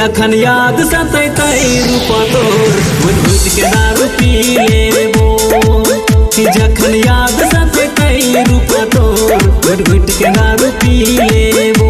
जखन याद सतैतै रूपा तोर घुट घुट के दारू पी लेबो। जखन याद सतैतै रूपा तोर घुट घुट के दारू पी लेबो।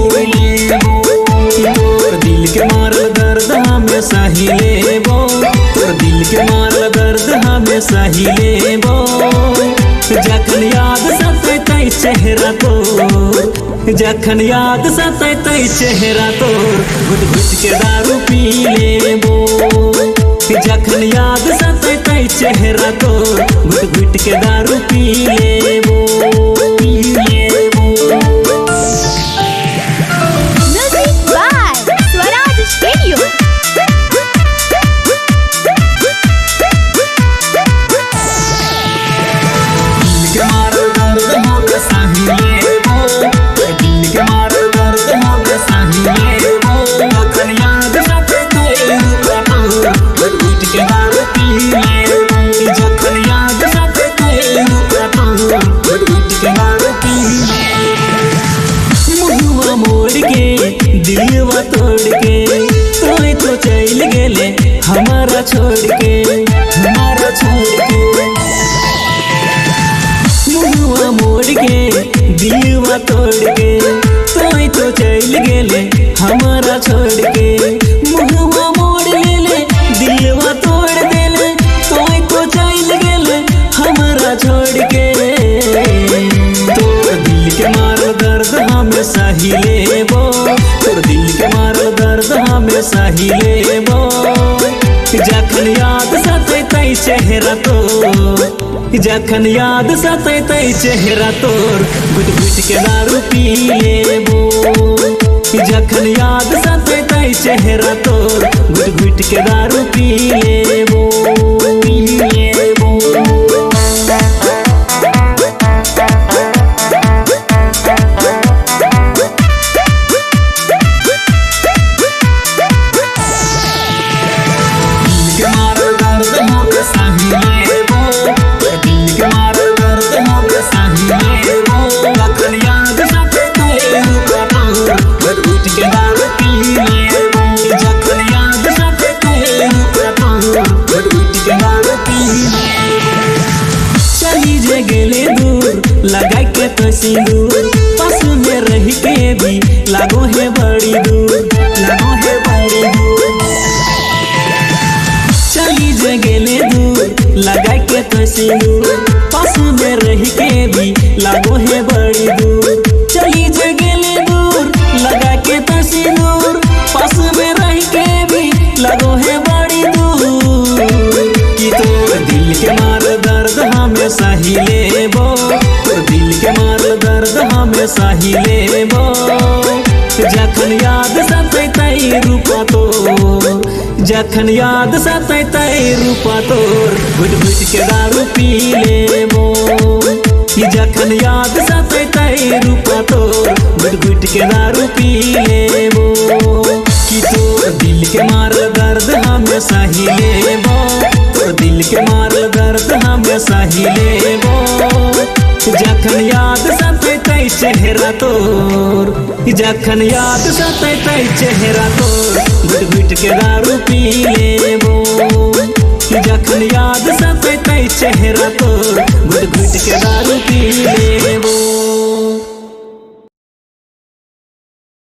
तोर दिल के मारल दर्द हमें सही लेबो। तोर दिल के मारल दर्द हमें सही लेबो। जखन याद सतैतै चेहरा तोर, जखन याद सतैतै चेहरा तोर घुट घुट के दारू पी लेबो। जखन याद सतैतै चेहरा तोर घुट घुट के दारू पी लेबो। Music by Swaraj Studio. मुहुआ मोड़ के दिलवा तोड़ के तोय तो चल गेले हमारा छोड़ के, हमारा छोड़ के। मुहुआ मोड़ के दिलवा तोड़ के तोय तो चल गेले हमारा छोड़ के। मुहुआ मोड़ लेले दिलवा तोड़ देले तोय तो चल गेले हमारा छोड़ के। तोर दिल के मारल दर्द हमें सही लेबो। तोर दिल के मारल दर्द हमें सही लेबो। जखन याद सतैतै चेहरा तोर, जखन याद सतैतै चेहरा तोर घुट घुट के दारू पी लेबो। जखन याद सतैतै चेहरा तोर घुट घुट के दारू पी लेबो। चली जे गेले दूर लगा के तो सिंदूर, पास में रह के भी लागो है बड़ी दूर, लागो है बड़ी दूर। चली जे गेले दूर लगा के तो सिंदूर, पास में रह के भी लागो है बड़ी दूर। चली जे गेले दूर लगा के तो सिंदूर, पास में रह के भी लागो है बड़ी दूर। कि तोर दिल के मारल दर्द हमें सही लेबो। तोर दिल के मारल दर्द हमें सही लेबो। जखन याद सतैतै रूपा तोर, जखन याद सतैतै रूपा तोर घुट घुट के दारू पी लेबो। जखन याद सतैतै रूपा तोर घुट घुट के दारू पी लेबो। कि तोर दिल के मारल दर्द हमें सही लेबो। तोर दिल के मारल दर्द हमें सही लेबो। जखन याद सतैतै चेहरा तोर, जखन याद सतैतै चेहरा तोर घुट घुट के दारू पी लेबो।